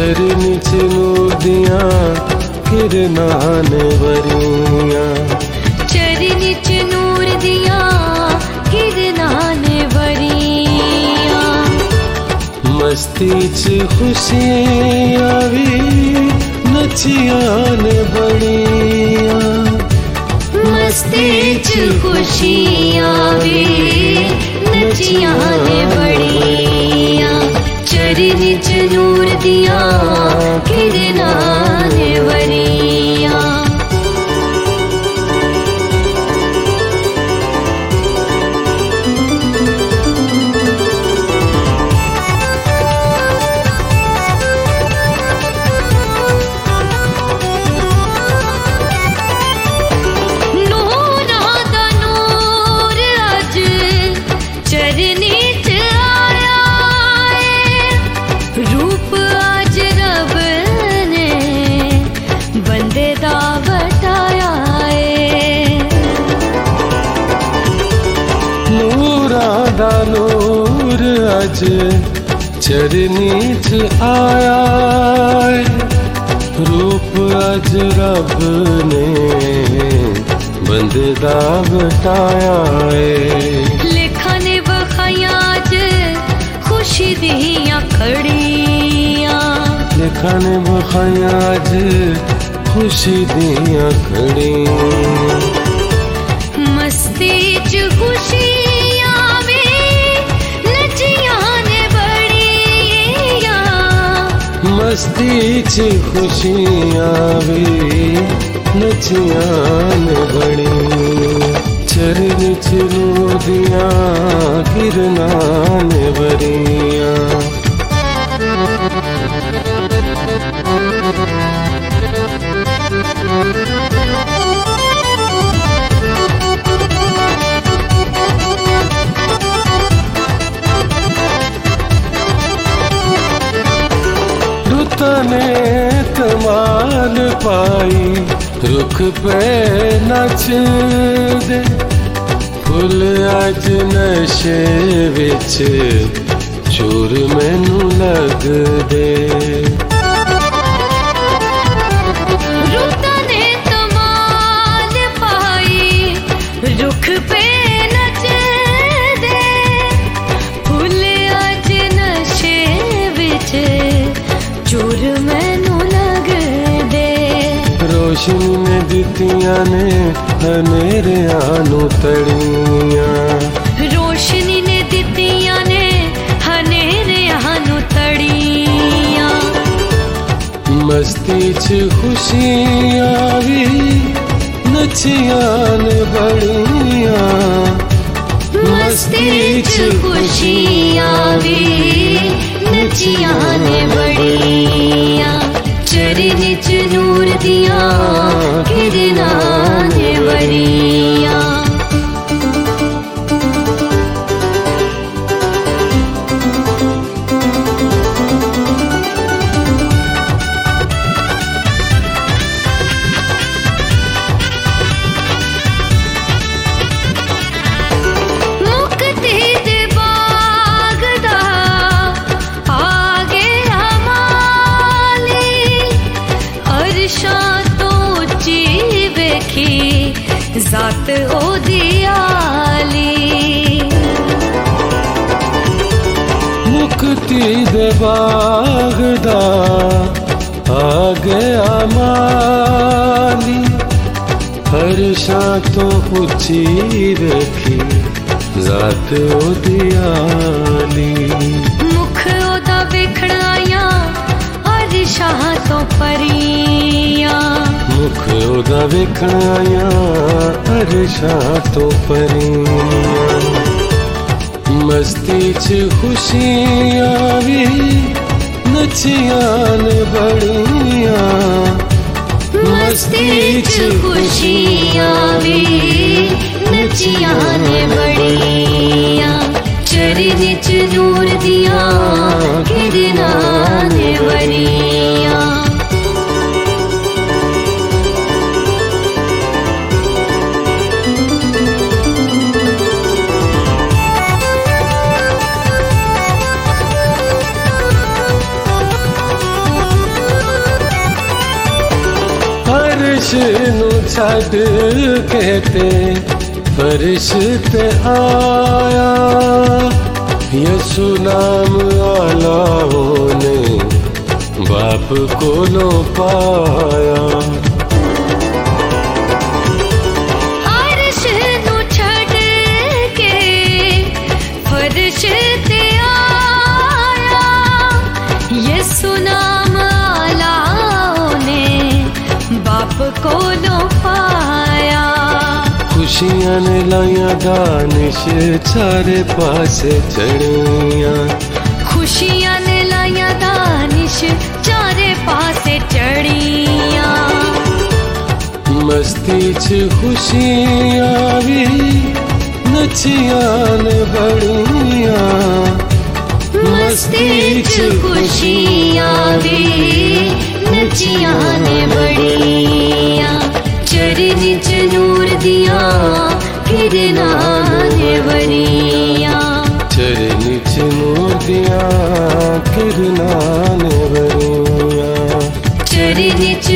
चरण च नूर दियां किरनां ने वरियां, चरण च नूर दियां किरनां ने वरियां। मस्ती च खुशियां भी नचियां ने बड़ियां, मस्ती च खुशियां भी नचियां ने बड़ियां। चरण च नूर दियां किरनां ने वरियां। नूर अज चरनी च आया है, रूप अज रब ने बंदे दा बटाया है। लेखा ने बखाया अज खुशी दियां खड़ियां, लेखा ने बखाया अज खुशी दियां खड़ियां। मस्ती च खुशी मस्ती च खुशियां भी नचियां ने बड़ियां। चरण च नूर दियां किरनां ने वरियां। ने कमाल पाई रुख पे नच दे, फुल अज नशे विच चूर मैनू लग दे। रुता ने कमाल पाई रुख पे नच दे, फुल अज नशे विच चूर मैनू लग दे। रोशनी ने दितियां ने हनेरियां नू तड़ियां, रोशनी ने दितियां ने हनेरियां नू तड़ियां। मस्ती च खुशियां भी नचियां ने बड़ियां, मस्ती च खुशियां भी नचियां ने बड़ियां। चरण च नूर दियां किरनां ने वरियां। जात ओदी आली मुक्ति दे बाग दा आ गया माली, हर्षां तो उच्ची रखी जात ओदी आली। मुख ओदा वेखण आया हर्षां तो परियां, मुख ओदा वेखण आया हर्षां तो परियां। मस्ती च खुशियां भी नचियां ने बड़ियां, मस्ती च खुशियां भी नचियां ने बड़ियां। चरण च नूर दियां किरनां ने वरियां। नू छड़ कहते फरिश्ते आया, यसु नाम आलाओं ने बाप को लो पाया। अर्श नू छड़ के फरिश्ते आया, यसु नाम आलाओं ने बाप को लो पाया। खुशियां ने लाया दानिश चारे पासे चढ़िया, खुशियां ने लाया दानिश चारे पासे चढ़िया। मस्ती च खुशियां भी नचियां ने बड़िया, मस्ती च खुशियां भी नचियां ने बड़िया। चरण च नूर दिया किरना ने बड़िया, चरण च नूर दिया किरना ने बड़िया। चरण च